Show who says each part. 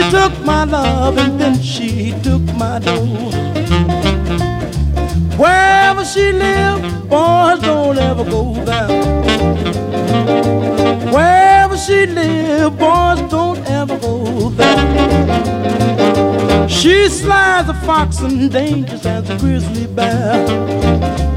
Speaker 1: took my love and then she took my dough. Wherever she lived, boys don't ever go there. Wherever she lived, boys don't ever go there. She slides a fox and dangerous as a grizzly bear.